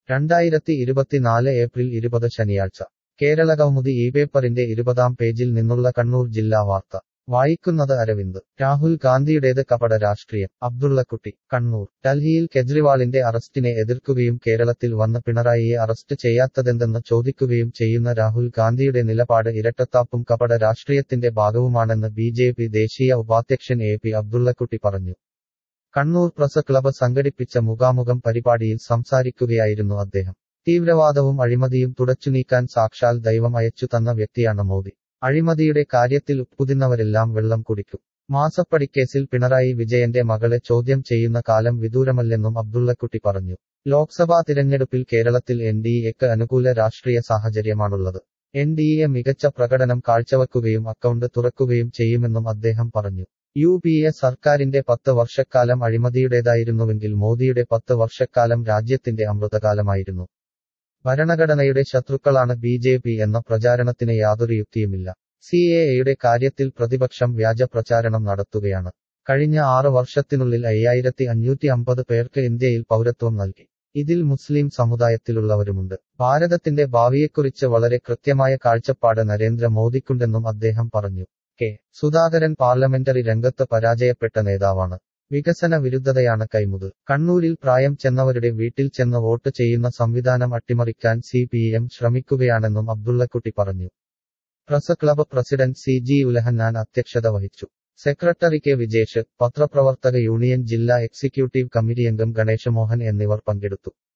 2024 April 20 ശനിയാഴ്ച കേരളകൗമുദി പേപ്പറിന്റെ 20-ാം പേജിൽ നിന്നുള്ള കണ്ണൂർ ജില്ലാ വാർത്ത വായിക്കുന്നത് അരവിന്ദ്. രാഹുൽ ഗാന്ധിയുടേത് കപട രാഷ്ട്രീയം. അബ്ദുള്ളക്കുട്ടി, കണ്ണൂർ. ഡൽഹിയിൽ കെജ്രിവാളിന്റെ അറസ്റ്റിനെ എതിർക്കുകയും കേരളത്തിൽ വന്ന് പിണറായിയെ അറസ്റ്റ് ചെയ്യാത്തതെന്തെന്ന് ചോദിക്കുകയും ചെയ്യുന്ന രാഹുൽ ഗാന്ധിയുടെ നിലപാട് ഇരട്ടത്താപ്പും കപട രാഷ്ട്രീയത്തിന്റെ ഭാഗവുമാണെന്ന് ബി.ജെ.പി. ദേശീയ ഉപാധ്യക്ഷൻ എ.പി. അബ്ദുള്ളക്കുട്ടി പറഞ്ഞു. കണ്ണൂർ പ്രസ് ക്ലബ് സംഘടിപ്പിച്ച മുഖാമുഖം പരിപാടിയിൽ സംസാരിക്കുകയായിരുന്നു അദ്ദേഹം. തീവ്രവാദവും അഴിമതിയും തുടച്ചുനീക്കാൻ സാക്ഷാൽ ദൈവം അയച്ചു തന്ന വ്യക്തിയാണ് മോദി. അഴിമതിയുടെ കാര്യത്തിൽ ഉപ്പുതിന്നവരെല്ലാം വെള്ളം കുടിക്കും. മാസപ്പടിക്കേസിൽ പിണറായി വിജയന്റെ മകളെ ചോദ്യം ചെയ്യുന്ന കാലം വിദൂരമല്ലെന്നും അബ്ദുള്ളക്കുട്ടി പറഞ്ഞു. ലോക്സഭാ തിരഞ്ഞെടുപ്പിൽ കേരളത്തിൽ എൻ.ഡി.എക്ക് അനുകൂല രാഷ്ട്രീയ സാഹചര്യമാണുള്ളത്. എൻ.ഡി.എ മികച്ച പ്രകടനം കാഴ്ചവെക്കുകയും അക്കൗണ്ട് തുറക്കുകയും ചെയ്യുമെന്നും അദ്ദേഹം പറഞ്ഞു. യു.പി.എ സർക്കാരിന്റെ 10 വർഷക്കാലം അഴിമതിയുടേതായിരുന്നുവെങ്കിൽ മോദിയുടെ 10 വർഷക്കാലം രാജ്യത്തിന്റെ അമൃതകാലമായിരുന്നു. ഭരണഘടനയുടെ ശത്രുക്കളാണ് ബി.ജെ.പി. എന്ന പ്രചാരണത്തിന് യാതൊരു യുക്തിയുമില്ല. സി.എ.യുടെ കാര്യത്തിൽ പ്രതിപക്ഷം വ്യാജ പ്രചാരണം നടത്തുകയാണ്. കഴിഞ്ഞ 6 വർഷത്തിനുള്ളിൽ 5550 പേർക്ക് ഇന്ത്യയിൽ പൗരത്വം നൽകി. ഇതിൽ മുസ്ലിം സമുദായത്തിലുള്ളവരുമുണ്ട്. ഭാരതത്തിന്റെ ഭാവിയെക്കുറിച്ച് വളരെ കൃത്യമായ കാഴ്ചപ്പാട് നരേന്ദ്ര മോദിക്കുണ്ടെന്നും അദ്ദേഹം പറഞ്ഞു. കെ. സുധാകരൻ പാർലമെന്ററി രംഗത്ത് പരാജയപ്പെട്ട നേതാവാണ്. വികസന വിരുദ്ധതയാണ് കൈമുതൽ. കണ്ണൂരിൽ പ്രായം ചെന്നവരുടെ വീട്ടിൽ ചെന്ന് വോട്ട് ചെയ്യുന്ന സംവിധാനം അട്ടിമറിക്കാൻ സി.പി.എം ശ്രമിക്കുകയാണെന്നും അബ്ദുള്ളക്കുട്ടി പറഞ്ഞു. Press club president CG. Ulahannan അധ്യക്ഷത വഹിച്ചു. Secretary K. വിജേഷ്, പത്രപ്രവർത്തക യൂണിയൻ ജില്ലാ എക്സിക്യൂട്ടീവ് കമ്മിറ്റി അംഗം ഗണേശ് മോഹൻ എന്നിവർ പങ്കെടുത്തു.